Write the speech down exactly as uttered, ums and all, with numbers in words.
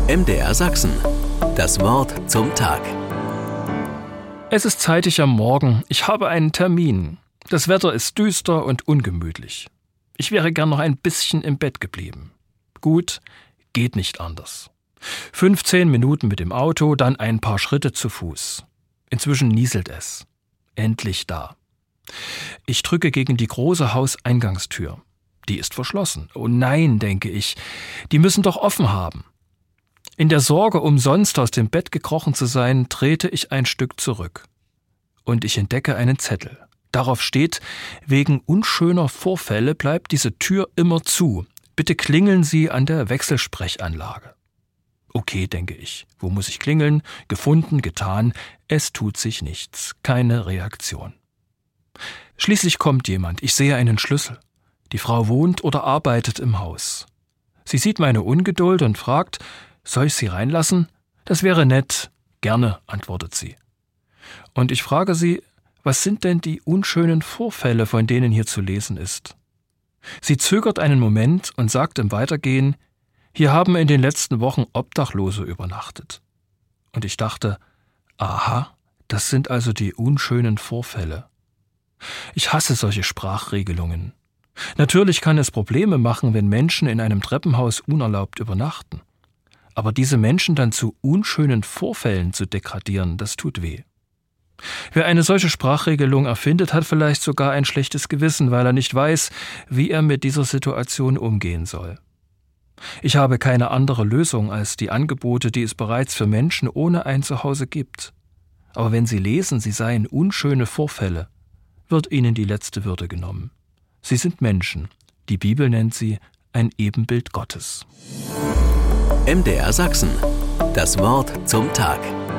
M D R Sachsen. Das Wort zum Tag. Es ist zeitig am Morgen. Ich habe einen Termin. Das Wetter ist düster und ungemütlich. Ich wäre gern noch ein bisschen im Bett geblieben. Gut, geht nicht anders. fünfzehn Minuten mit dem Auto, dann ein paar Schritte zu Fuß. Inzwischen nieselt es. Endlich da. Ich drücke gegen die große Hauseingangstür. Die ist verschlossen. Oh nein, denke ich, die müssen doch offen haben. In der Sorge, umsonst aus dem Bett gekrochen zu sein, trete ich ein Stück zurück. Und ich entdecke einen Zettel. Darauf steht, wegen unschöner Vorfälle bleibt diese Tür immer zu. Bitte klingeln Sie an der Wechselsprechanlage. Okay, denke ich. Wo muss ich klingeln? Gefunden, getan. Es tut sich nichts. Keine Reaktion. Schließlich kommt jemand. Ich sehe einen Schlüssel. Die Frau wohnt oder arbeitet im Haus. Sie sieht meine Ungeduld und fragt, soll ich Sie reinlassen? Das wäre nett. Gerne, antwortet sie. Und ich frage sie, was sind denn die unschönen Vorfälle, von denen hier zu lesen ist? Sie zögert einen Moment und sagt im Weitergehen, hier haben in den letzten Wochen Obdachlose übernachtet. Und ich dachte, aha, das sind also die unschönen Vorfälle. Ich hasse solche Sprachregelungen. Natürlich kann es Probleme machen, wenn Menschen in einem Treppenhaus unerlaubt übernachten. Aber diese Menschen dann zu unschönen Vorfällen zu degradieren, das tut weh. Wer eine solche Sprachregelung erfindet, hat vielleicht sogar ein schlechtes Gewissen, weil er nicht weiß, wie er mit dieser Situation umgehen soll. Ich habe keine andere Lösung als die Angebote, die es bereits für Menschen ohne ein Zuhause gibt. Aber wenn Sie lesen, sie seien unschöne Vorfälle, wird ihnen die letzte Würde genommen. Sie sind Menschen. Die Bibel nennt sie ein Ebenbild Gottes. M D R Sachsen. Das Wort zum Tag.